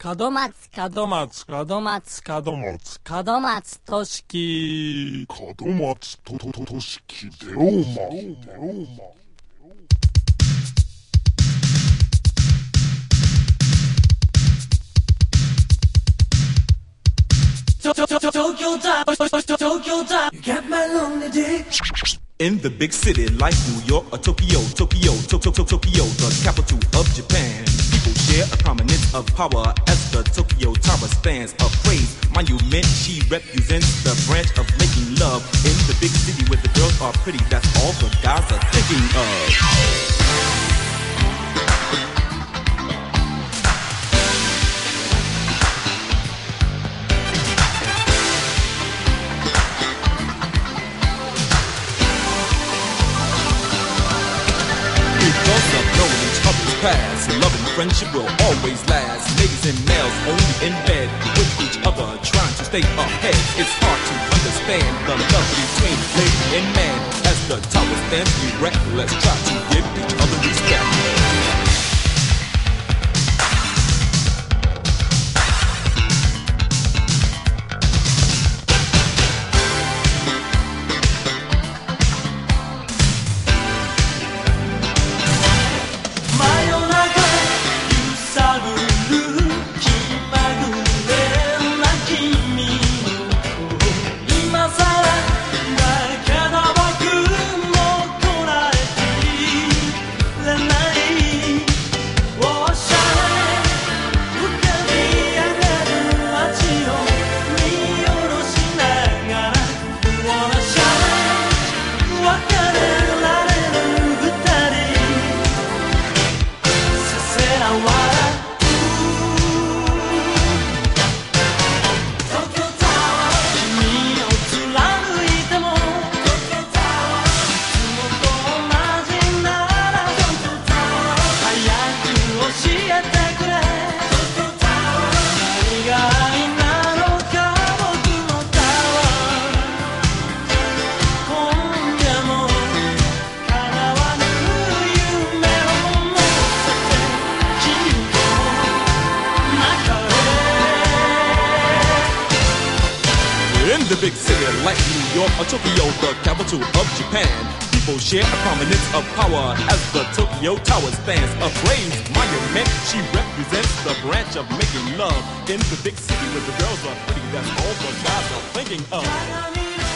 門松都敷レオマ In the big city like New York or Tokyo, the capital of Japan. People share a prominence of power as the Tokyo Tower stands a praise monument. She represents the branch of making love in the big city where the girls are pretty. That's all the guys are thinking of. Past. Love and friendship will always last. Ladies and males only in bed with each other, trying to stay ahead. It's hard to understand the love between lady and man. As the tower stands erect, let's try to give each other respect. The big city like New York or Tokyo, the capital of Japan. People share a prominence of power as the Tokyo Tower stands a praise monument. She represents the branch of making love in the big city where the girls are pretty. That's all the guys are thinking of.